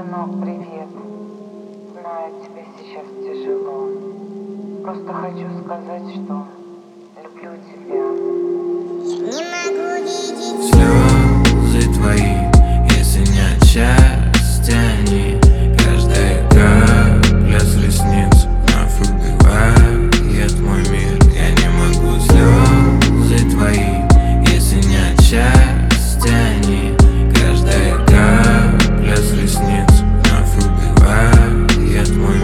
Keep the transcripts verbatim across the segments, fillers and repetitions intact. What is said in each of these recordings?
Сынок, привет. Знаю, тебе сейчас тяжело. Просто хочу сказать, что люблю тебя. Не могу видеть слезы твои, если не отчасти они. Каждая капля с ресниц вновь убивает мой мир. Я не могу, слезы твои, если не отчасти они. Каждая капля с ресниц вновь убивает мой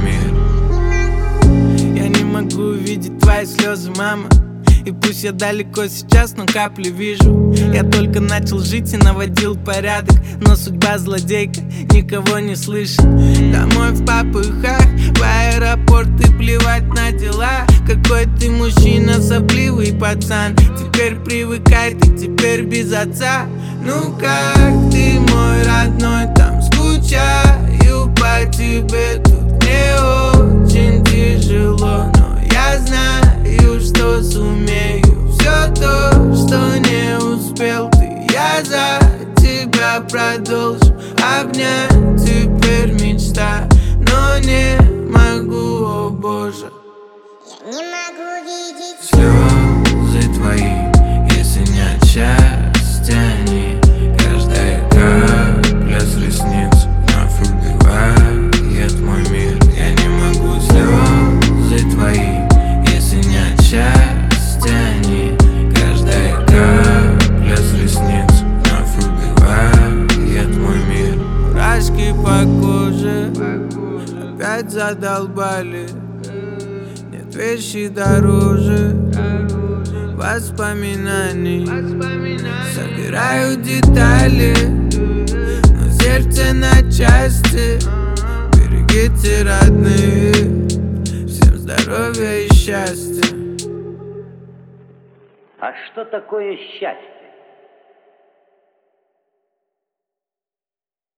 мир. Я не могу видеть твои слезы, мама. И пусть я далеко сейчас, но капли вижу. Я только начал жить и наводил порядок, но судьба злодейка, никого не слышит. Домой в попыхах, в аэропорт и плевать на дела. Какой ты мужчина, сопливый пацан. Теперь привыкай, ты теперь без отца. Ну как ты, мой родной, там скучаю по тебе. Тут мне очень тяжело, но я знаю, что сумею все то, что не успел ты. Я за тебя продолжу обнять, теперь мечта, но не могу, о боже. Я не могу видеть Слезы твои, если не отчасти они. Каждая капля с ресниц вновь убивает мой мир. Я не могу, слезы твои, если не отчасти они. Каждая капля с ресниц вновь убивает мой мир. Мурашки по коже опять задолбали. Нет вещи дороже воспоминаний. Собираю детали, но сердце на части. Берегите, родные, всем здоровья и счастья. А что такое счастье?